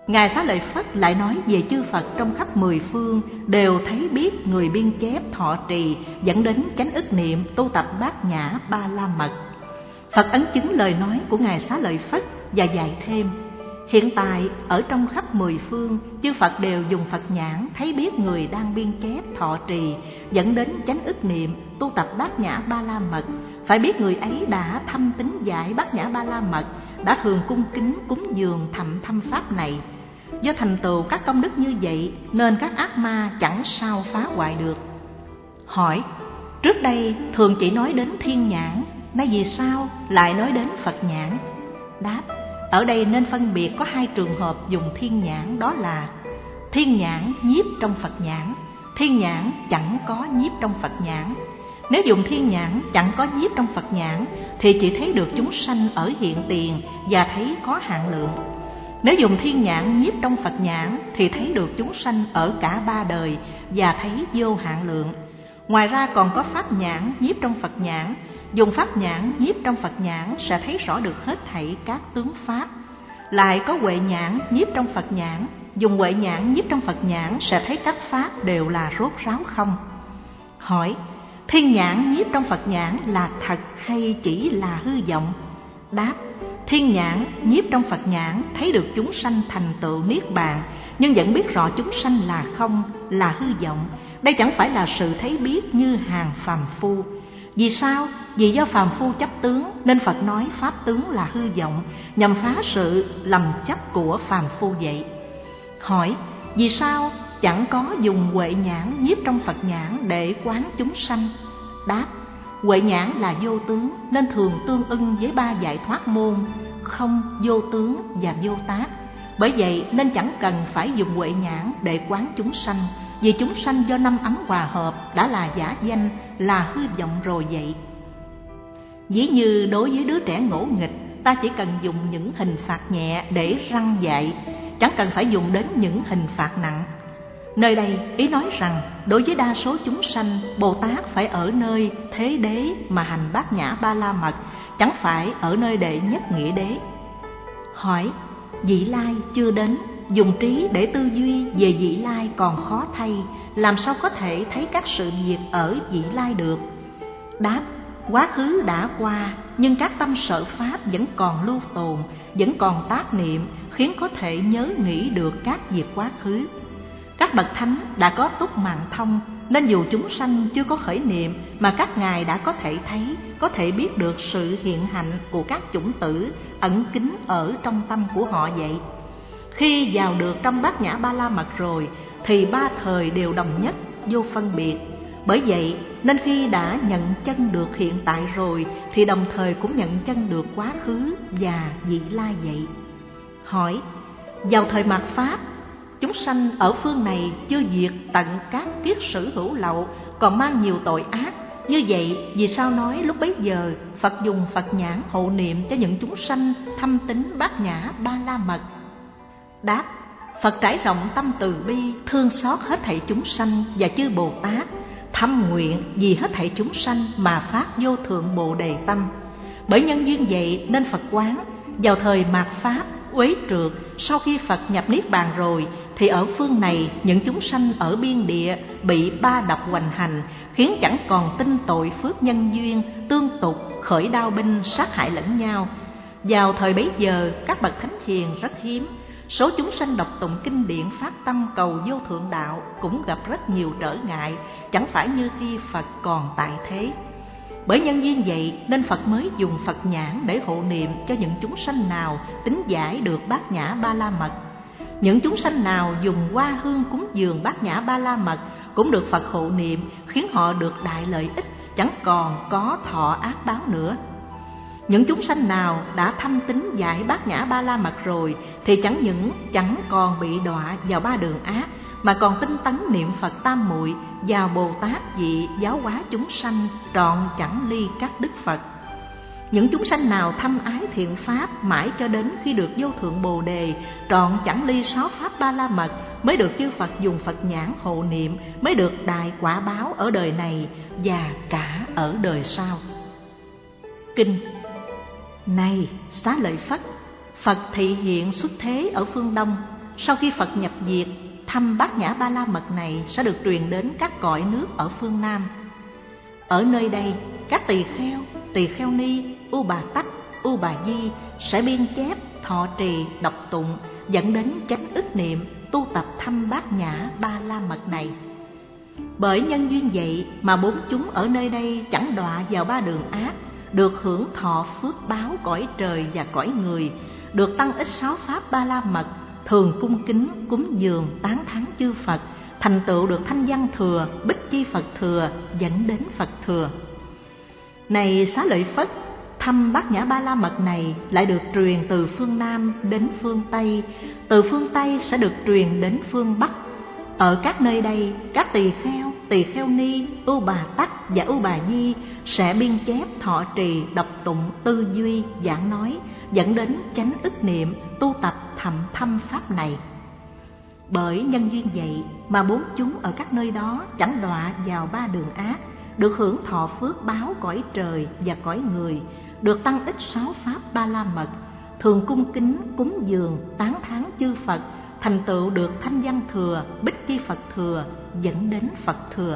Ngài Xá Lợi Phất lại nói về chư Phật trong khắp mười phương đều thấy biết người biên chép thọ trì, dẫn đến chánh ức niệm, tu tập bát nhã ba la mật. Phật ấn chứng lời nói của Ngài Xá Lợi Phất và dạy thêm: hiện tại ở trong khắp mười phương, chư Phật đều dùng Phật nhãn thấy biết người đang biên chép thọ trì, dẫn đến chánh ức niệm, tu tập bát nhã ba la mật. Phải biết người ấy đã thâm tín giải bát nhã ba la mật, đã thường cung kính cúng dường thâm pháp này. Do thành tựu các công đức như vậy nên các ác ma chẳng sao phá hoại được. Hỏi: trước đây thường chỉ nói đến thiên nhãn, nay vì sao lại nói đến Phật nhãn? Đáp: ở đây nên phân biệt có hai trường hợp dùng thiên nhãn, đó là thiên nhãn nhiếp trong Phật nhãn, thiên nhãn chẳng có nhiếp trong Phật nhãn. Nếu dùng thiên nhãn chẳng có nhiếp trong Phật nhãn thì chỉ thấy được chúng sanh ở hiện tiền và thấy có hạn lượng. Nếu dùng thiên nhãn nhiếp trong Phật nhãn thì thấy được chúng sanh ở cả ba đời và thấy vô hạn lượng. Ngoài ra còn có pháp nhãn nhiếp trong Phật nhãn. Dùng pháp nhãn nhiếp trong Phật nhãn sẽ thấy rõ được hết thảy các tướng pháp. Lại có huệ nhãn nhiếp trong Phật nhãn. Dùng huệ nhãn nhiếp trong Phật nhãn sẽ thấy các pháp đều là rốt ráo không. Hỏi: thiên nhãn nhiếp trong Phật nhãn là thật hay chỉ là hư vọng? Đáp: thiên nhãn nhiếp trong Phật nhãn thấy được chúng sanh thành tựu niết bàn, nhưng vẫn biết rõ chúng sanh là không, là hư vọng. Đây chẳng phải là sự thấy biết như hàng phàm phu. Vì sao? Vì do phàm phu chấp tướng nên Phật nói pháp tướng là hư vọng, nhằm phá sự lầm chấp của phàm phu vậy. Hỏi: vì sao chẳng có dùng huệ nhãn nhiếp trong Phật nhãn để quán chúng sanh? Đáp: huệ nhãn là vô tướng nên thường tương ưng với ba giải thoát môn: không, vô tướng và vô tác. Bởi vậy nên chẳng cần phải dùng huệ nhãn để quán chúng sanh, vì chúng sanh do năm ấm hòa hợp đã là giả danh, là hư vọng rồi vậy. Ví như đối với đứa trẻ ngỗ nghịch, ta chỉ cần dùng những hình phạt nhẹ để răn dạy, chẳng cần phải dùng đến những hình phạt nặng. Nơi đây ý nói rằng đối với đa số chúng sanh, Bồ Tát phải ở nơi thế đế mà hành bát nhã ba la mật, chẳng phải ở nơi đệ nhất nghĩa đế. Hỏi: vị lai chưa đến, dùng trí để tư duy về vị lai còn khó thay, làm sao có thể thấy các sự việc ở vị lai được? Đáp: quá khứ đã qua, nhưng các tâm sở pháp vẫn còn lưu tồn, vẫn còn tác niệm, khiến có thể nhớ nghĩ được các việc quá khứ. Các bậc thánh đã có túc mạng thông, nên dù chúng sanh chưa có khởi niệm mà các ngài đã có thể thấy, có thể biết được sự hiện hạnh của các chủng tử ẩn kín ở trong tâm của họ vậy. Khi vào được trong bát nhã ba la mật rồi thì ba thời đều đồng nhất, vô phân biệt. Bởi vậy nên khi đã nhận chân được hiện tại rồi thì đồng thời cũng nhận chân được quá khứ và vị lai vậy. Hỏi: vào thời mạt pháp, chúng sanh ở phương này chưa diệt tận các kiết sử hữu lậu, còn mang nhiều tội ác. Như vậy vì sao nói lúc bấy giờ Phật dùng Phật nhãn hộ niệm cho những chúng sanh thâm tín bát nhã ba la mật? Đáp: Phật trải rộng tâm từ bi, thương xót hết thảy chúng sanh và chư Bồ Tát, thâm nguyện vì hết thảy chúng sanh mà phát vô thượng Bồ Đề tâm. Bởi nhân duyên vậy nên Phật quán vào thời mạt pháp uế trượt, sau khi Phật nhập niết bàn rồi thì ở phương này những chúng sanh ở biên địa bị ba độc hoành hành, khiến chẳng còn tin tội phước nhân duyên, tương tục khởi đao binh sát hại lẫn nhau. Vào thời bấy giờ các bậc thánh hiền rất hiếm, số chúng sanh đọc tụng kinh điển phát tâm cầu vô thượng đạo cũng gặp rất nhiều trở ngại, chẳng phải như khi Phật còn tại thế. Bởi nhân duyên vậy nên Phật mới dùng Phật nhãn để hộ niệm cho những chúng sanh nào tín giải được bát nhã ba la mật. Những chúng sanh nào dùng hoa hương cúng dường bát nhã ba la mật cũng được Phật hộ niệm, khiến họ được đại lợi ích, chẳng còn có thọ ác báo nữa. Những chúng sanh nào đã thâm tín giải bát nhã ba la mật rồi thì chẳng những chẳng còn bị đọa vào ba đường ác, mà còn tinh tấn niệm Phật tam muội vào Bồ Tát vị giáo hóa chúng sanh, trọn chẳng ly các đức Phật. Những chúng sanh nào thâm ái thiện pháp mãi cho đến khi được vô thượng Bồ Đề, trọn chẳng ly sáu pháp ba la mật, mới được chư Phật dùng Phật nhãn hộ niệm, mới được đại quả báo ở đời này và cả ở đời sau. Kinh: này Xá Lợi Phất, Phật thị hiện xuất thế ở phương Đông, sau khi Phật nhập diệt, thăm Bát Nhã Ba La Mật này sẽ được truyền đến các cõi nước ở phương Nam. Ở nơi đây, các tỳ kheo ni, U Bà Tắc, U Bà Di sẽ biên chép, thọ trì, đọc tụng, dẫn đến chánh ức niệm, tu tập thăm Bát Nhã Ba La Mật này. Bởi nhân duyên vậy mà bốn chúng ở nơi đây chẳng đọa vào ba đường ác, được hưởng thọ phước báo cõi trời và cõi người, được tăng ích sáu pháp Ba La Mật, thường cung kính, cúng dường, tán thán chư Phật, thành tựu được thanh văn thừa, bích chi Phật thừa, dẫn đến Phật thừa. Này Xá Lợi Phất, thăm Bát Nhã Ba La Mật này lại được truyền từ phương Nam đến phương Tây, từ phương Tây sẽ được truyền đến phương Bắc. Ở các nơi đây, các tỳ kheo ni, U Bà Tắc và U Bà Di sẽ biên chép, thọ trì, đọc tụng, tư duy, giảng nói, dẫn đến chánh ức niệm, tu tập thậm thâm pháp này. Bởi nhân duyên vậy mà bốn chúng ở các nơi đó chẳng đọa vào ba đường ác, được hưởng thọ phước báo cõi trời và cõi người, được tăng ích sáu pháp Ba La Mật, thường cung kính, cúng dường, tán thán chư Phật, thành tựu được thanh văn thừa, bích chi Phật thừa, dẫn đến Phật thừa.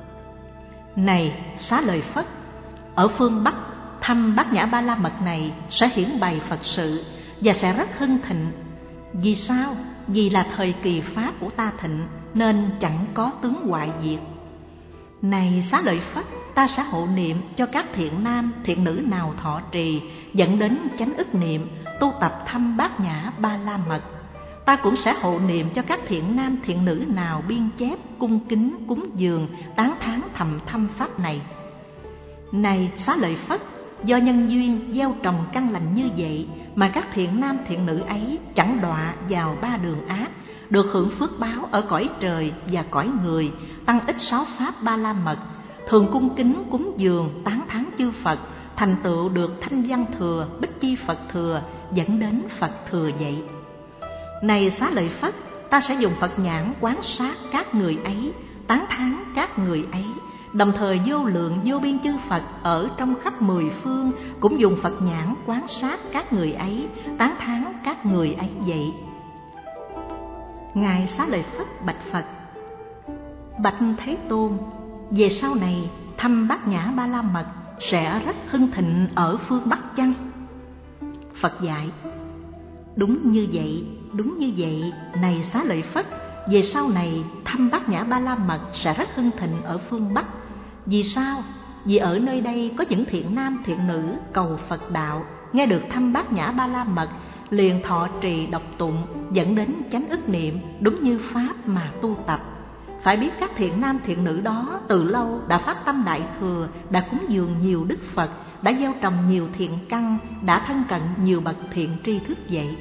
Này Xá Lợi Phất, ở phương Bắc, thăm Bát Nhã Ba La Mật này sẽ hiển bày Phật sự và sẽ rất hưng thịnh. Vì sao? Vì là thời kỳ pháp của ta thịnh, nên chẳng có tướng hoại diệt. Này Xá Lợi Phất, ta sẽ hộ niệm cho các thiện nam, thiện nữ nào thọ trì, dẫn đến chánh ức niệm, tu tập thăm Bát Nhã Ba La Mật. Ta cũng sẽ hộ niệm cho các thiện nam, thiện nữ nào biên chép, cung kính, cúng dường, tán thán thầm thâm pháp này. Này Xá Lợi Phất, do nhân duyên gieo trồng căn lành như vậy mà các thiện nam, thiện nữ ấy chẳng đọa vào ba đường ác, được hưởng phước báo ở cõi trời và cõi người, tăng ích sáu pháp Ba La Mật, thường cung kính, cúng dường, tán thán chư Phật, thành tựu được thanh văn thừa, bích chi Phật thừa, dẫn đến Phật thừa vậy. Này Xá Lợi Phất, ta sẽ dùng Phật nhãn quán sát các người ấy, tán thán các người ấy, đồng thời vô lượng vô biên chư Phật ở trong khắp mười phương cũng dùng Phật nhãn quán sát các người ấy, tán thán các người ấy vậy. Ngài Xá Lợi Phất bạch Phật: Bạch Thế Tôn, về sau này thăm Bát Nhã Ba La Mật sẽ rất hưng thịnh ở phương Bắc chăng? Phật dạy: Đúng như vậy, đúng như vậy. Này Xá Lợi Phất, về sau này thăm Bát Nhã Ba La Mật sẽ rất hưng thịnh ở phương Bắc. Vì sao? Vì ở nơi đây có những thiện nam thiện nữ cầu Phật đạo, nghe được thăm Bát Nhã Ba La Mật, liền thọ trì đọc tụng, dẫn đến chánh ức niệm, đúng như pháp mà tu tập. Phải biết các thiện nam thiện nữ đó từ lâu đã phát tâm đại thừa, đã cúng dường nhiều đức Phật, đã gieo trồng nhiều thiện căn, đã thân cận nhiều bậc thiện tri thức vậy.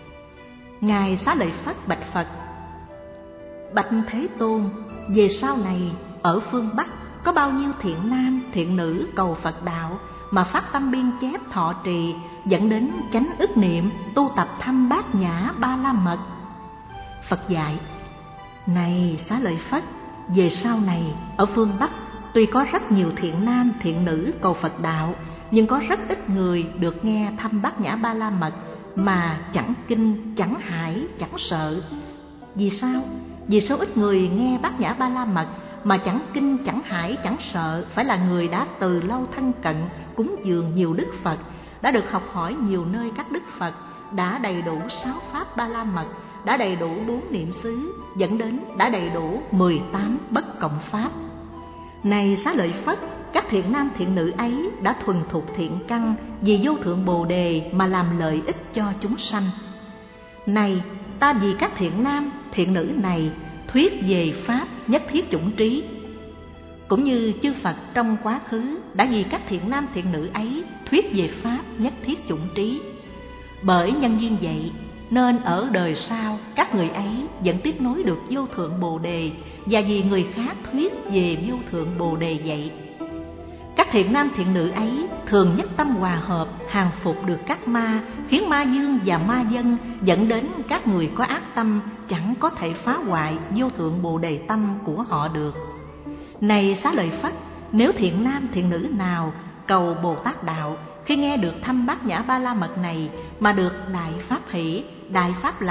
Ngài Xá Lợi Phất bạch Phật: Bạch Thế Tôn, về sau này ở phương Bắc có bao nhiêu thiện nam thiện nữ cầu Phật đạo mà phát tâm biên chép, thọ trì, dẫn đến chánh ức niệm, tu tập thăm Bát Nhã Ba La Mật? Phật dạy: Này Xá Lợi Phất, về sau này ở phương Bắc tuy có rất nhiều thiện nam thiện nữ cầu Phật đạo, nhưng có rất ít người được nghe thăm Bát Nhã Ba La Mật mà chẳng kinh, chẳng hải, chẳng sợ. Vì sao? Vì số ít người nghe Bát Nhã Ba La Mật mà chẳng kinh, chẳng hải, chẳng sợ phải là người đã từ lâu thân cận, cúng dường nhiều đức Phật, đã được học hỏi nhiều nơi các đức Phật, đã đầy đủ sáu pháp Ba La Mật, đã đầy đủ 4 niệm xứ, dẫn đến đã đầy đủ 18 bất cộng pháp. Này Xá Lợi Phất, các thiện nam thiện nữ ấy đã thuần thục thiện căn vì vô thượng Bồ Đề mà làm lợi ích cho chúng sanh. Này, ta vì các thiện nam thiện nữ này thuyết về pháp nhất thiết chủng trí, cũng như chư Phật trong quá khứ đã vì các thiện nam thiện nữ ấy thuyết về pháp nhất thiết chủng trí. Bởi nhân duyên vậy nên ở đời sau các người ấy vẫn tiếp nối được vô thượng Bồ Đề, và vì người khác thuyết về vô thượng Bồ Đề vậy. Các thiện nam thiện nữ ấy thường nhất tâm hòa hợp, hàng phục được các ma, khiến ma dương và ma dân, dẫn đến các người có ác tâm chẳng có thể phá hoại vô thượng Bồ Đề tâm của họ được. Này Xá Lợi Phất, nếu thiện nam thiện nữ nào cầu Bồ Tát đạo, khi nghe được thăm Bát Nhã Ba La Mật này mà được đại pháp hỷ, đại pháp lạc,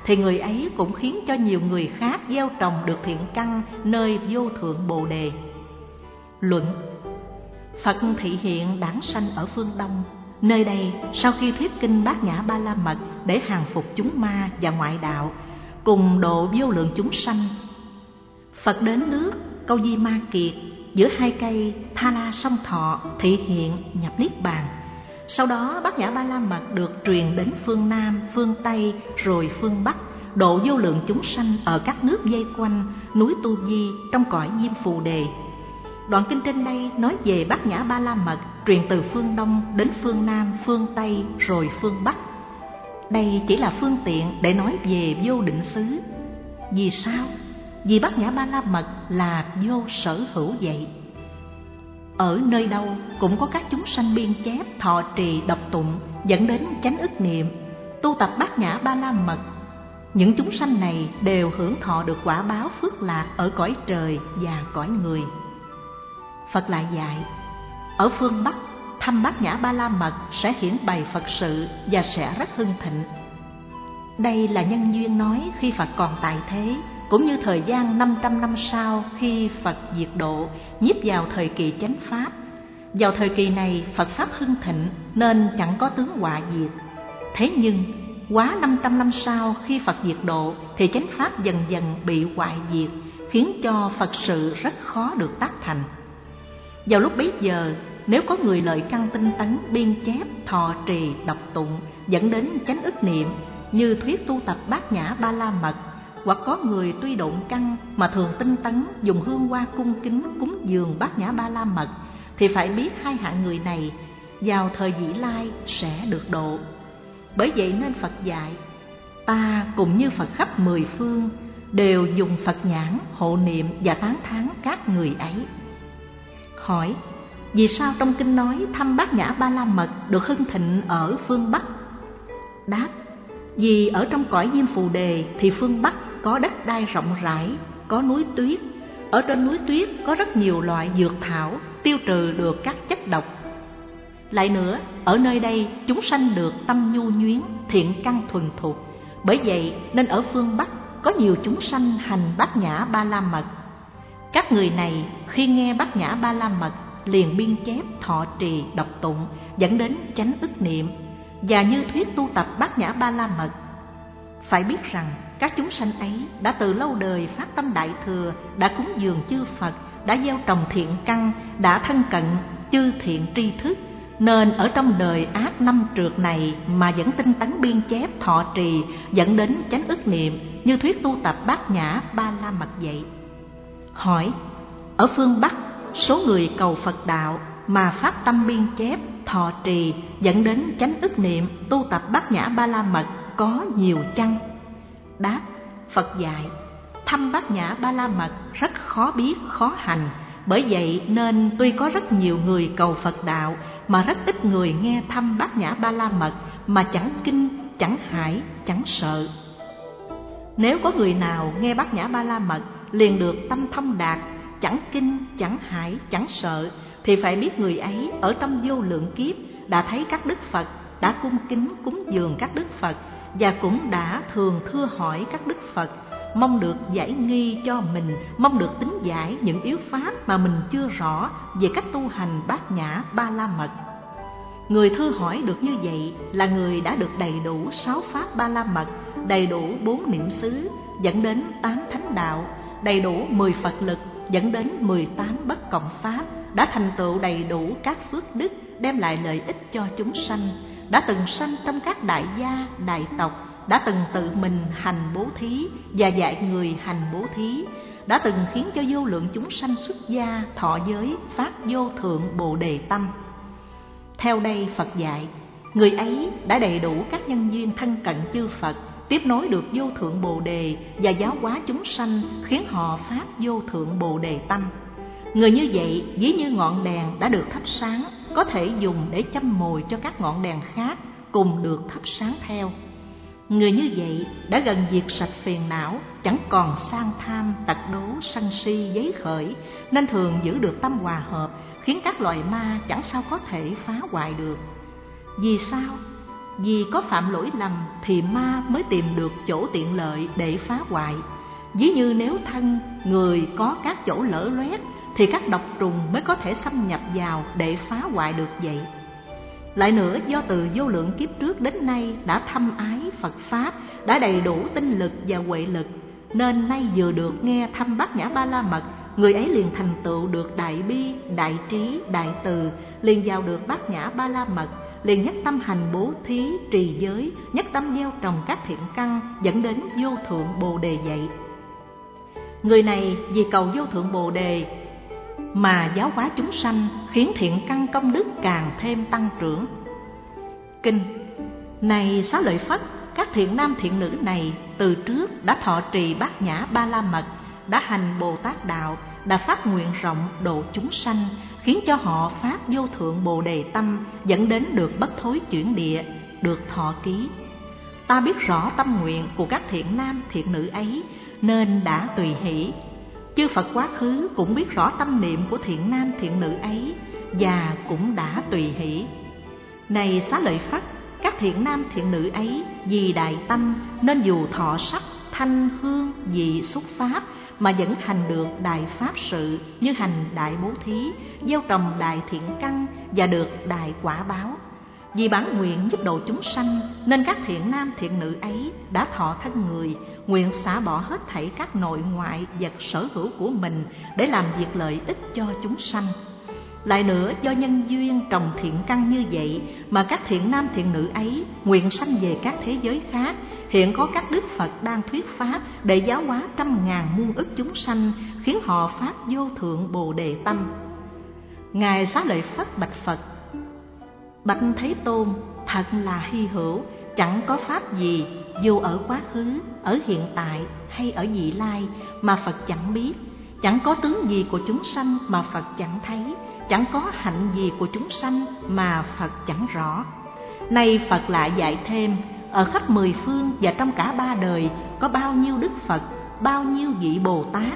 thì người ấy cũng khiến cho nhiều người khác gieo trồng được thiện căn nơi vô thượng Bồ Đề. Luận: Phật thị hiện đản sanh ở phương Đông. Nơi đây, sau khi thuyết kinh Bát Nhã Ba La Mật để hàng phục chúng ma và ngoại đạo, cùng độ vô lượng chúng sanh, Phật đến nước Câu Di Ma Kiệt giữa hai cây Tha La Sông Thọ thị hiện nhập niết bàn. Sau đó Bát Nhã Ba La Mật được truyền đến phương Nam, phương Tây rồi phương Bắc, độ vô lượng chúng sanh ở các nước vây quanh núi Tu Di trong cõi Diêm Phù Đề. Đoạn kinh trên đây nói về Bát Nhã Ba La Mật truyền từ phương Đông đến phương Nam, phương Tây rồi phương Bắc. Đây chỉ là phương tiện để nói về vô định xứ. Vì sao? Vì Bát Nhã Ba La Mật là vô sở hữu vậy. Ở nơi đâu cũng có các chúng sanh biên chép, thọ trì, đọc tụng dẫn đến chánh ức niệm, tu tập Bát Nhã Ba La Mật. Những chúng sanh này đều hưởng thọ được quả báo phước lạc ở cõi trời và cõi người. Phật lại dạy, ở phương Bắc thăm Bát Nhã Ba La Mật sẽ hiển bày Phật sự và sẽ rất hưng thịnh. Đây là nhân duyên nói khi Phật còn tại thế, cũng như thời gian 500 năm sau khi Phật diệt độ, nhiếp vào thời kỳ chánh pháp. Vào thời kỳ này Phật pháp hưng thịnh nên chẳng có tướng họa diệt. Thế nhưng quá 500 năm sau khi Phật diệt độ thì chánh pháp dần dần bị hoại diệt, khiến cho Phật sự rất khó được tác thành. Vào lúc bấy giờ, nếu có người lợi căn tinh tấn biên chép, thọ trì, đọc tụng dẫn đến chánh ức niệm như thuyết tu tập Bát Nhã Ba La Mật, hoặc có người tuy độn căn mà thường tinh tấn dùng hương hoa cung kính cúng dường Bát Nhã Ba La Mật, thì phải biết hai hạng người này vào thời vĩ lai sẽ được độ. Bởi vậy nên Phật dạy, ta cùng như Phật khắp mười phương đều dùng Phật nhãn hộ niệm và tán thán các người ấy. Hỏi: vì sao trong kinh nói thăm Bát Nhã Ba La Mật được hưng thịnh ở phương Bắc? Đáp: vì ở trong cõi Diêm Phù Đề thì phương Bắc có đất đai rộng rãi, có núi tuyết. Ở trên núi tuyết có rất nhiều loại dược thảo tiêu trừ được các chất độc. Lại nữa, ở nơi đây chúng sanh được tâm nhu nhuyến, thiện căn thuần thục. Bởi vậy nên ở phương Bắc có nhiều chúng sanh hành Bát Nhã Ba La Mật. Các người này khi nghe Bát Nhã Ba La Mật liền biên chép, thọ trì, đọc tụng dẫn đến chánh ức niệm, và như thuyết tu tập Bát Nhã Ba La Mật. Phải biết rằng các chúng sanh ấy đã từ lâu đời phát tâm đại thừa, đã cúng dường chư Phật, đã gieo trồng thiện căn, đã thân cận chư thiện tri thức, nên ở trong đời ác năm trượt này mà vẫn tinh tấn biên chép, thọ trì dẫn đến chánh ức niệm như thuyết tu tập Bát Nhã Ba La Mật vậy. Hỏi: ở phương Bắc số người cầu Phật đạo mà phát tâm biên chép, thọ trì dẫn đến chánh ức niệm, tu tập Bát Nhã Ba La Mật có nhiều chăng? Đáp: Phật dạy, thăm Bát Nhã Ba La Mật rất khó biết, khó hành. Bởi vậy nên tuy có rất nhiều người cầu Phật đạo mà rất ít người nghe thăm Bát Nhã Ba La Mật mà chẳng kinh, chẳng hải, chẳng sợ. Nếu có người nào nghe Bát Nhã Ba La Mật liền được tâm thông đạt, chẳng kinh, chẳng hải, chẳng sợ, thì phải biết người ấy ở trong vô lượng kiếp đã thấy các đức Phật, đã cung kính cúng dường các đức Phật, và cũng đã thường thưa hỏi các đức Phật, mong được giải nghi cho mình, mong được tính giải những yếu pháp mà mình chưa rõ về cách tu hành Bát Nhã Ba La Mật. Người thưa hỏi được như vậy là người đã được đầy đủ 6 pháp Ba La Mật, đầy đủ 4 niệm xứ dẫn đến 8 thánh đạo, đầy đủ 10 Phật lực dẫn đến 18 bất cộng pháp, đã thành tựu đầy đủ các phước đức đem lại lợi ích cho chúng sanh, đã từng sanh trong các đại gia, đại tộc, đã từng tự mình hành bố thí và dạy người hành bố thí, đã từng khiến cho vô lượng chúng sanh xuất gia, thọ giới, phát vô thượng Bồ Đề tâm. Theo đây Phật dạy, người ấy đã đầy đủ các nhân duyên thân cận chư Phật, tiếp nối được vô thượng Bồ Đề và giáo hóa chúng sanh, khiến họ phát vô thượng Bồ Đề tâm. Người như vậy ví như ngọn đèn đã được thắp sáng, có thể dùng để châm mồi cho các ngọn đèn khác cùng được thắp sáng theo. Người như vậy đã gần diệt sạch phiền não, chẳng còn sang tham, tật đố, sân si, giấy khởi, nên thường giữ được tâm hòa hợp, khiến các loài ma chẳng sao có thể phá hoại được. Vì sao? Vì có phạm lỗi lầm thì ma mới tìm được chỗ tiện lợi để phá hoại. Ví như nếu thân người có các chỗ lở loét thì các độc trùng mới có thể xâm nhập vào để phá hoại được vậy. Lại nữa, do từ vô lượng kiếp trước đến nay đã thâm ái Phật Pháp, đã đầy đủ tinh lực và huệ lực, nên nay vừa được nghe thăm Bát Nhã Ba La Mật, người ấy liền thành tựu được đại bi, đại trí, đại từ, liền vào được Bát Nhã Ba La Mật, liền nhất tâm hành bố thí, trì giới, nhất tâm gieo trồng các thiện căn, dẫn đến vô thượng Bồ Đề vậy. Người này vì cầu vô thượng Bồ Đề mà giáo hóa chúng sanh, khiến thiện căn công đức càng thêm tăng trưởng. Kinh: Này Xá Lợi Phất, các thiện nam thiện nữ này từ trước đã thọ trì Bát Nhã Ba La Mật, đã hành Bồ Tát đạo, đã phát nguyện rộng độ chúng sanh, khiến cho họ phát vô thượng Bồ Đề tâm, dẫn đến được bất thối chuyển địa, được thọ ký. Ta biết rõ tâm nguyện của các thiện nam thiện nữ ấy, nên đã tùy hỷ. Chư Phật quá khứ cũng biết rõ tâm niệm của thiện nam thiện nữ ấy, và cũng đã tùy hỷ. Này Xá Lợi Phất, các thiện nam thiện nữ ấy vì đại tâm, nên dù thọ sắc, thanh, hương, vị, xúc pháp, mà vẫn hành được đại pháp sự, như hành đại bố thí, gieo trồng đại thiện căn, và được đại quả báo. Vì bản nguyện giúp độ chúng sanh, nên các thiện nam thiện nữ ấy đã thọ thân người, nguyện xả bỏ hết thảy các nội ngoại vật sở hữu của mình để làm việc lợi ích cho chúng sanh. Lại nữa, do nhân duyên trồng thiện căn như vậy mà các thiện nam thiện nữ ấy nguyện sanh về các thế giới khác. Hiện có các đức Phật đang thuyết pháp để giáo hóa trăm ngàn muôn ức chúng sanh, khiến họ phát vô thượng Bồ Đề tâm. Ngài Xá Lợi Phất bạch Phật: Bạch Thế Tôn, thật là hy hữu, chẳng có pháp gì dù ở quá khứ, ở hiện tại hay ở vị lai mà Phật chẳng biết, chẳng có tướng gì của chúng sanh mà Phật chẳng thấy, chẳng có hạnh gì của chúng sanh mà Phật chẳng rõ. Nay Phật lại dạy thêm, ở khắp mười phương và trong cả ba đời có bao nhiêu đức Phật, bao nhiêu vị Bồ Tát,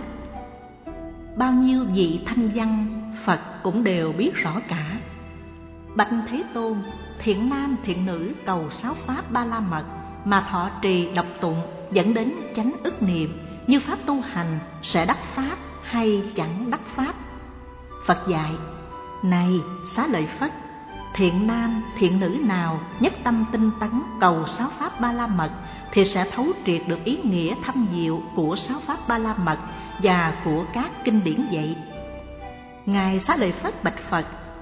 bao nhiêu vị thanh văn, Phật cũng đều biết rõ cả. Bạch Thế Tôn, thiện nam thiện nữ cầu sáu pháp Ba La Mật mà thọ trì đọc tụng, dẫn đến chánh ức niệm, như pháp tu hành sẽ đắc pháp hay chẳng đắc pháp? Phật dạy: Này Xá Lợi Phất, thiện nam thiện nữ nào nhất tâm tinh tấn cầu sáu pháp Ba La Mật thì sẽ thấu triệt được ý nghĩa thâm diệu của sáu pháp Ba La Mật và của các kinh điển vậy. Ngài Xá Lợi Phất bạch Phật: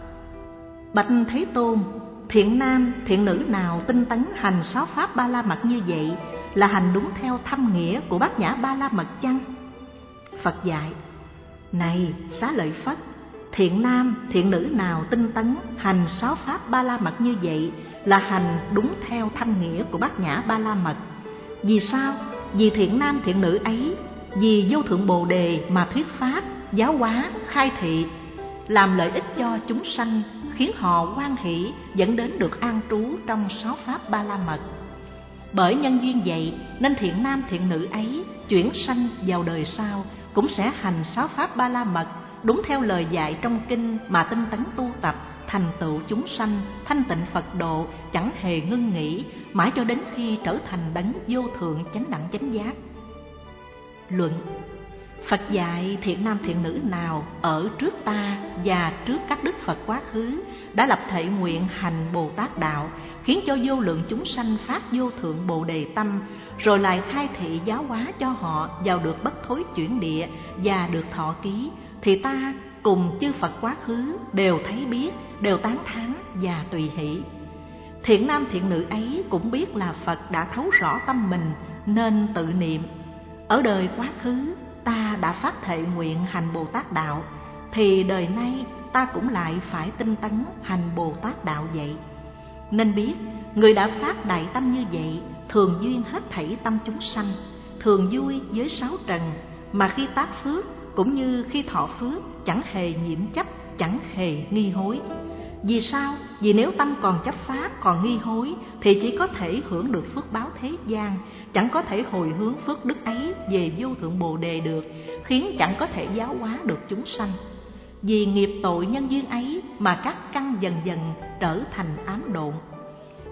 Bạch Thế Tôn, thiện nam thiện nữ nào tinh tấn hành sáu pháp Ba La Mật như vậy là hành đúng theo thâm nghĩa của Bát Nhã Ba La Mật chăng? Phật dạy: Này Xá Lợi Phất, thiện nam thiện nữ nào tinh tấn hành sáu pháp Ba La Mật như vậy là hành đúng theo thâm nghĩa của Bát Nhã Ba La Mật. Vì sao? Vì thiện nam thiện nữ ấy vì vô thượng Bồ Đề mà thuyết pháp, giáo hóa, khai thị, làm lợi ích cho chúng sanh, khiến họ hoan hỷ, dẫn đến được an trú trong sáu pháp Ba La Mật. Bởi nhân duyên vậy nên thiện nam thiện nữ ấy chuyển sanh vào đời sau cũng sẽ hành sáu pháp Ba La Mật đúng theo lời dạy trong kinh mà tinh tấn tu tập, thành tựu chúng sanh, thanh tịnh Phật độ, chẳng hề ngưng nghỉ, mãi cho đến khi trở thành đấng vô thượng chánh đẳng chánh giác. Luận: Phật dạy thiện nam thiện nữ nào ở trước ta và trước các đức Phật quá khứ đã lập thệ nguyện hành Bồ Tát đạo, khiến cho vô lượng chúng sanh phát vô thượng Bồ Đề tâm, rồi lại khai thị giáo hóa cho họ vào được bất thối chuyển địa và được thọ ký, thì ta cùng chư Phật quá khứ đều thấy biết, đều tán thán và tùy hỷ. Thiện nam thiện nữ ấy cũng biết là Phật đã thấu rõ tâm mình nên tự niệm: ở đời quá khứ ta đã phát thệ nguyện hành Bồ Tát đạo, thì đời nay ta cũng lại phải tinh tấn hành Bồ Tát đạo vậy. Nên biết người đã phát đại tâm như vậy thường duyên hết thảy tâm chúng sanh, thường vui với sáu trần, mà khi tác phước cũng như khi thọ phước chẳng hề nhiễm chấp, chẳng hề nghi hối. Vì sao? Vì nếu tâm còn chấp pháp, còn nghi hối thì chỉ có thể hưởng được phước báo thế gian, chẳng có thể hồi hướng phước đức ấy về vô thượng Bồ Đề được, khiến chẳng có thể giáo hóa được chúng sanh. Vì nghiệp tội nhân duyên ấy mà các căn dần dần trở thành ám độn.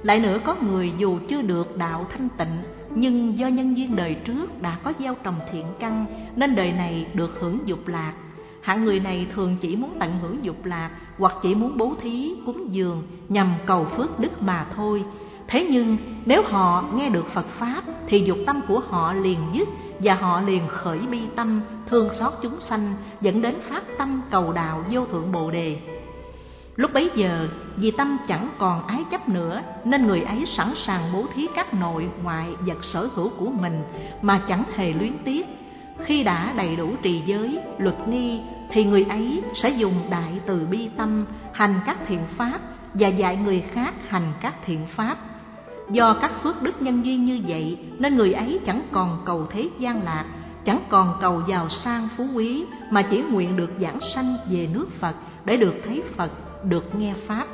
Lại nữa, có người dù chưa được đạo thanh tịnh, nhưng do nhân duyên đời trước đã có gieo trồng thiện căn, nên đời này được hưởng dục lạc. Hạng người này thường chỉ muốn tận hưởng dục lạc, hoặc chỉ muốn bố thí, cúng dường nhằm cầu phước đức mà thôi. Thế nhưng nếu họ nghe được Phật Pháp thì dục tâm của họ liền dứt, và họ liền khởi bi tâm thương xót chúng sanh, dẫn đến phát tâm cầu đạo vô thượng Bồ Đề. Lúc bấy giờ, vì tâm chẳng còn ái chấp nữa, nên người ấy sẵn sàng bố thí các nội ngoại vật sở hữu của mình mà chẳng hề luyến tiếc. Khi đã đầy đủ trì giới, luật nghi, thì người ấy sẽ dùng đại từ bi tâm hành các thiện pháp và dạy người khác hành các thiện pháp. Do các phước đức nhân duyên như vậy, nên người ấy chẳng còn cầu thế gian lạc, chẳng còn cầu giàu sang phú quý, mà chỉ nguyện được giảng sanh về nước Phật để được thấy Phật, được nghe Pháp.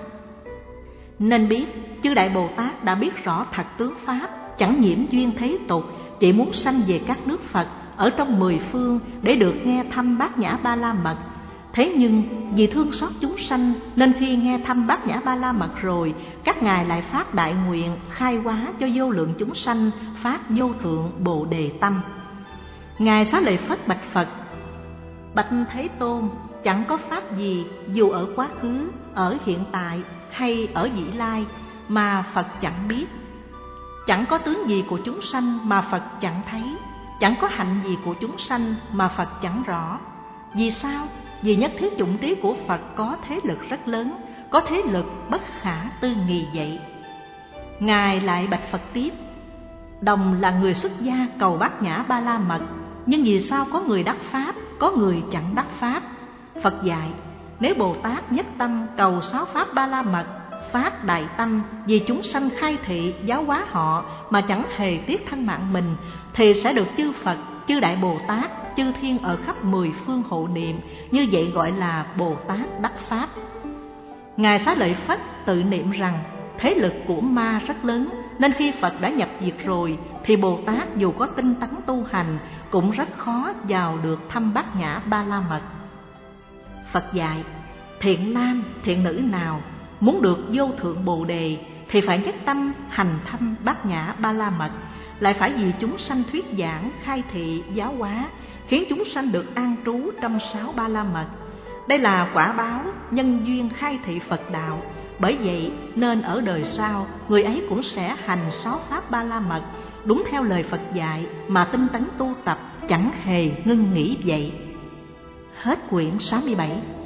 Nên biết, chư Đại Bồ Tát đã biết rõ thật tướng Pháp, chẳng nhiễm duyên thế tục, chỉ muốn sanh về các nước Phật ở trong 10 phương để được nghe thăm Bát Nhã Ba La Mật. Thế nhưng vì thương xót chúng sanh, nên khi nghe thăm Bát Nhã Ba La Mật rồi, các ngài lại phát đại nguyện khai hóa cho vô lượng chúng sanh phát vô thượng Bồ Đề tâm. Ngài Xá Lợi Phất bạch Phật: Bạch Thế Tôn, chẳng có pháp gì dù ở quá khứ, ở hiện tại hay ở vị lai mà Phật chẳng biết. Chẳng có tướng gì của chúng sanh mà Phật chẳng thấy, chẳng có hạnh gì của chúng sanh mà Phật chẳng rõ. Vì sao? Vì nhất thiết dụng trí của Phật có thế lực rất lớn, có thế lực bất khả tư nghị vậy. Ngài lại bạch Phật tiếp: Đồng là người xuất gia cầu Bát Nhã Ba La Mật, nhưng vì sao có người đắc Pháp, có người chẳng đắc Pháp? Phật dạy: Nếu Bồ Tát nhất tâm cầu 6 Pháp Ba La Mật, phát đại tâm vì chúng sanh khai thị giáo hóa họ mà chẳng hề tiếc thân mạng mình, thì sẽ được chư Phật, chư Đại Bồ Tát, chư Thiên ở khắp 10 phương hộ niệm. Như vậy gọi là Bồ Tát đắc Pháp. Ngài Xá Lợi Phất tự niệm rằng thế lực của ma rất lớn, nên khi Phật đã nhập diệt rồi thì Bồ Tát dù có tinh tấn tu hành cũng rất khó vào được thăm Bát Nhã Ba La Mật. Phật dạy: Thiện nam, thiện nữ nào muốn được vô thượng Bồ Đề thì phải nhất tâm hành thăm Bát Nhã Ba La Mật, lại phải vì chúng sanh thuyết giảng, khai thị, giáo hóa, khiến chúng sanh được an trú trong 6 Ba La Mật. Đây là quả báo nhân duyên khai thị Phật đạo. Bởi vậy nên ở đời sau, người ấy cũng sẽ hành 6 Pháp Ba La Mật đúng theo lời Phật dạy mà tinh tấn tu tập, chẳng hề ngưng nghỉ vậy. Hết quyển 67.